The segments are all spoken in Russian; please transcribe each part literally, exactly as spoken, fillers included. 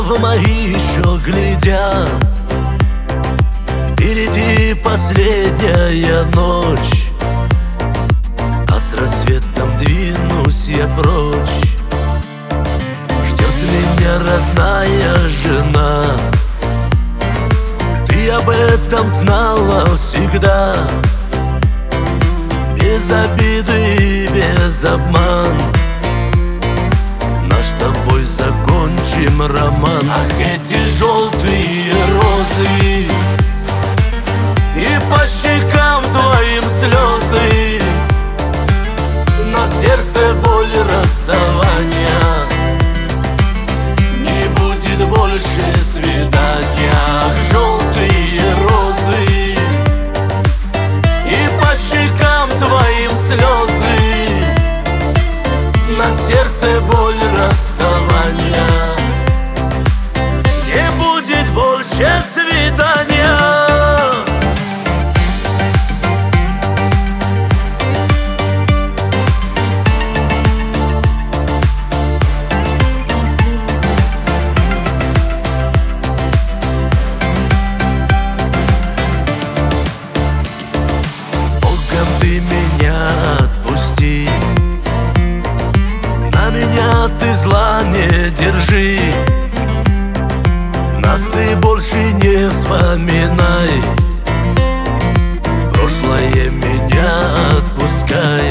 в мои еще глядят. Впереди последняя ночь, а с рассветом двинусь я прочь. Ждет меня родная жена, ты об этом знала всегда. Без обиды, без обман наш с тобой закончим роман. Ах, эти желтые розы, и по щекам твоим слезы, на сердце боль расставания. Не будет больше свидания. Ах, желтые розы, и по щекам твоим слезы, на сердце боль расставания. Не будет больше свидания. Ты меня отпусти, на меня ты зла не держи, нас ты больше не вспоминай, прошлое меня отпускай.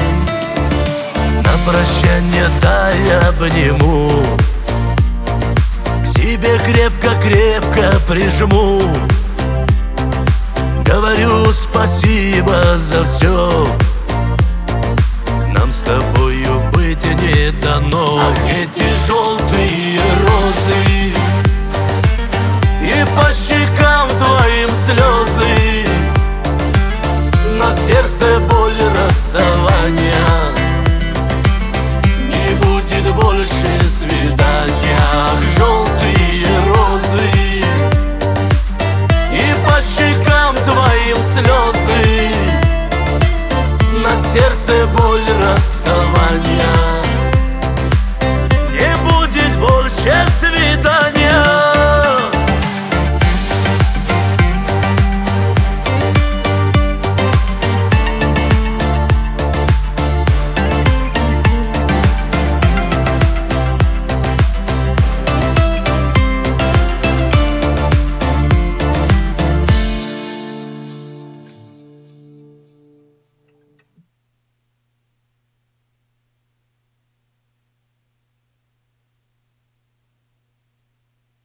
На прощание дай обниму, к себе крепко-крепко прижму. Говорю спасибо за все, нам с тобою быть не дано. Ах, эти желтые розы, и по щекам твоим слезы, на сердце боль расставания. Не будет больше свидания. Ах, желтые розы, и по щекам твоим слезы, на сердце боль расставания.